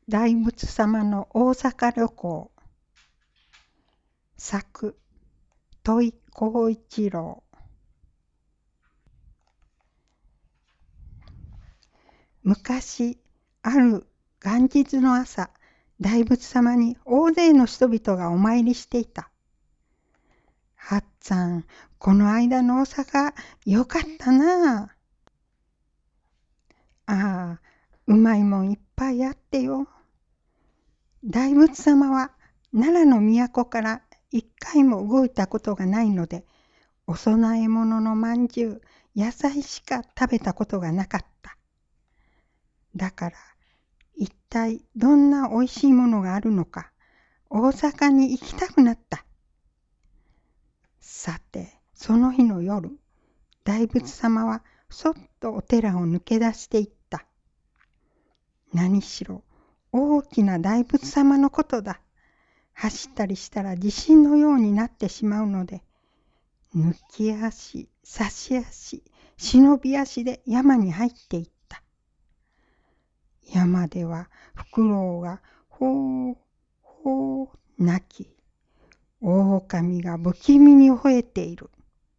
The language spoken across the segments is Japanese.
大仏様の大阪旅行。作、戸井浩一郎。昔、ある元日の朝、大仏様に大勢の人々がお参りしていた。はっつぁん、この間の大阪、よかったなあ。ああ、うまいもんいっぱいあってよ。大仏様は奈良の都から一回も動いたことがないので、お供え物のまんじゅう、野菜しか食べたことがなかった。だから、一体どんなおいしいものがあるのか、大阪に行きたくなった。さて、その日の夜、大仏様はそっとお寺を抜け出していった。何しろ、大きな大仏様のことだ。走ったりしたら地震のようになってしまうので、抜き足、差し足、忍び足で山に入っていった。山ではフクロウがほうほう鳴き、狼が不気味に吠えている。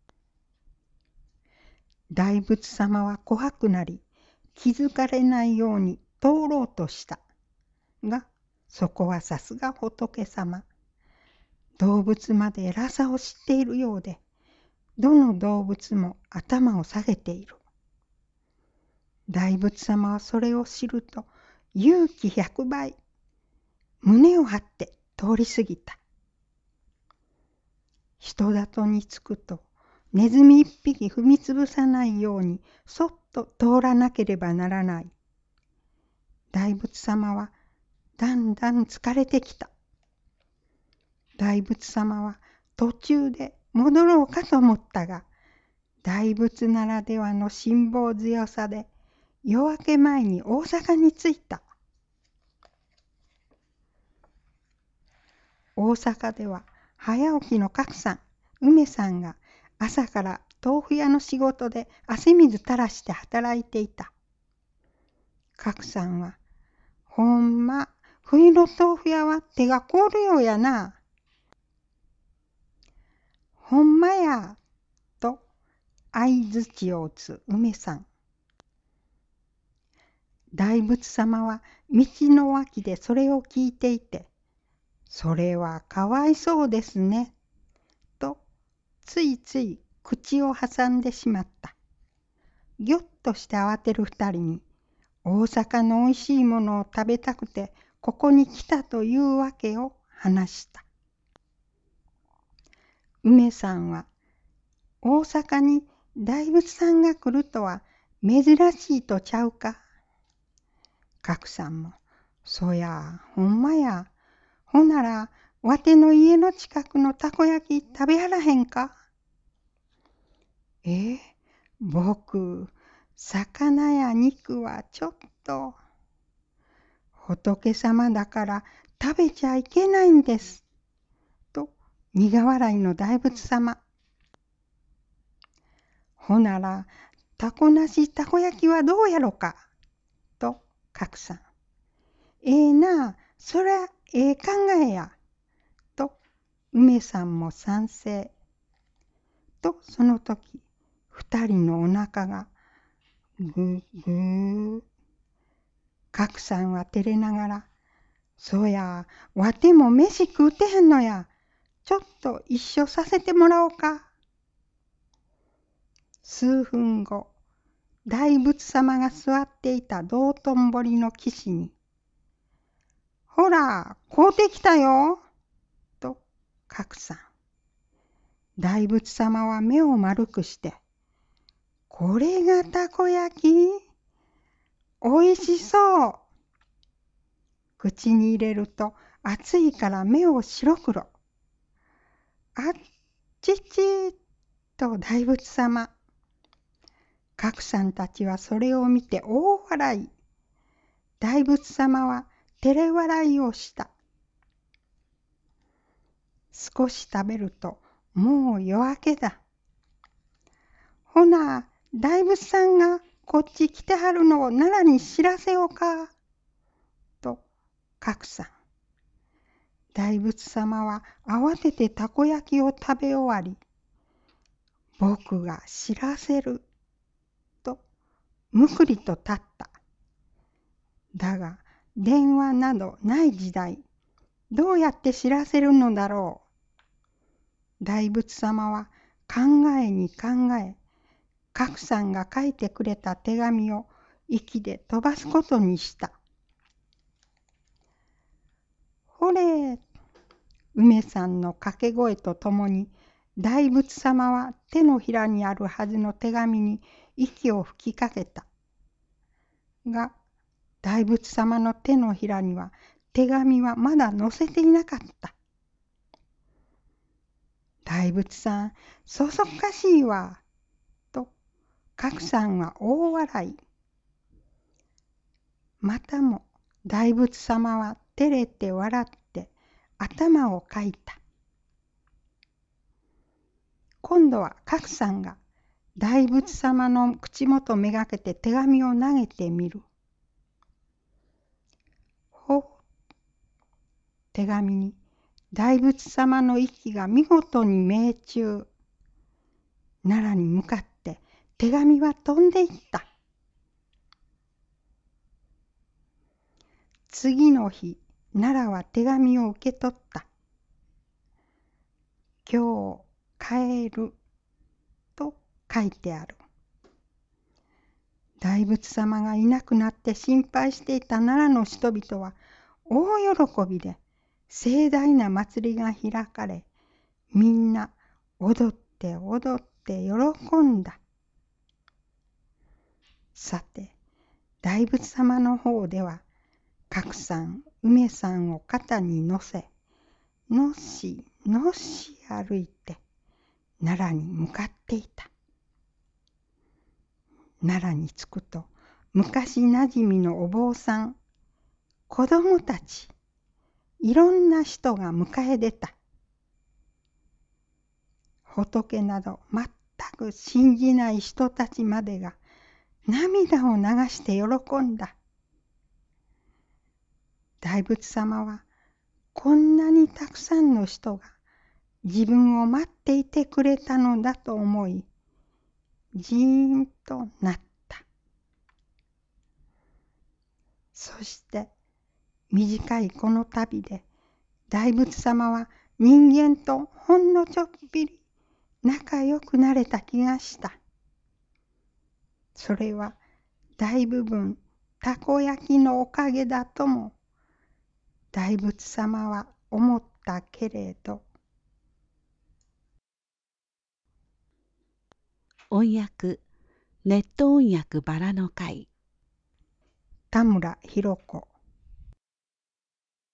大仏様は怖くなり、気づかれないように通ろうとした。が、そこはさすが仏様。動物まで偉さを知っているようで、どの動物も頭を下げている。大仏様はそれを知ると、勇気100倍、胸を張って通り過ぎた。人里に着くと、ネズミ一匹踏みつぶさないように、そっと通らなければならない。大仏様はだんだん疲れてきた。大仏様は途中で戻ろうかと思ったが、大仏ならではの辛抱強さで夜明け前に大阪に着いた。大阪では早起きの角さん、梅さんが朝から豆腐屋の仕事で汗水垂らして働いていた。角さんは、ほんま、冬の豆腐屋は手が凍るようやな。ほんまや、と相づちを打つ梅さん。大仏様は道の脇でそれを聞いていて、それはかわいそうですね、とついつい口を挟んでしまった。ぎょっとして慌てる二人に、大阪のおいしいものを食べたくてここに来たというわけを話した。梅さんは、大阪に大仏さんが来るとは珍しいとちゃうか。角さんも、そや、ほんまや。ほなら、わての家の近くのたこ焼き食べやらへんか。僕、魚や肉はちょっと。仏様だから食べちゃいけないんです。と、苦笑いの大仏様。ほなら、たこなしたこ焼きはどうやろか。と、角さん。なあ、そりゃ考えや。と、梅さんも賛成。と、その時、二人のお腹がぐぐー。角さんは照れながら、そや、わても飯食うてへんのや。ちょっと一緒させてもらおうか。数分後、大仏様が座っていた道頓堀の岸に、ほら、買うてきたよ。と、角さん。大仏様は目を丸くして、これがたこ焼き？おいしそう。口に入れると熱いから目を白黒。あっちちと大仏様。角さんたちはそれを見て大笑い。大仏様は照れ笑いをした。少し食べるともう夜明けだ。ほな、大仏さんがこっち来てはるのを奈良に知らせようか。と格さん。大仏様は慌ててたこ焼きを食べ終わり、僕が知らせるとむくりと立った。だが電話などない時代、どうやって知らせるのだろう。大仏様は考えに考え、格さんが書いてくれた手紙を息で飛ばすことにした。ほれ、梅さんの掛け声とともに、大仏様は手のひらにあるはずの手紙に息を吹きかけた。が、大仏様の手のひらには手紙はまだ載せていなかった。大仏さん、そそっかしいわ。と、格さんは大笑い。またも大仏様は照れて笑って頭をかいた。今度は格さんが大仏様の口元めがけて手紙を投げてみる。ほう。手紙に大仏様の息が見事に命中。奈良に向かって手紙は飛んでいった。次の日、奈良は手紙を受け取った。今日帰ると書いてある。大仏様がいなくなって心配していた奈良の人々は大喜びで盛大な祭りが開かれ、みんな踊って踊って喜んだ。さて、大仏様の方では、格さん、梅さんを肩に乗せ、のしのし歩いて奈良に向かっていた。奈良に着くと、昔なじみのお坊さん、子供たち、いろんな人が迎え出た。仏など全く信じない人たちまでが涙を流して喜んだ。大仏様はこんなにたくさんの人が自分を待っていてくれたのだと思い、じーんとなった。そして短いこの旅で大仏様は人間とほんのちょっぴり仲良くなれた気がした。それは大部分たこ焼きのおかげだとも大仏様は思ったけれど。 音訳ネット音訳バラの会。 田村弘子。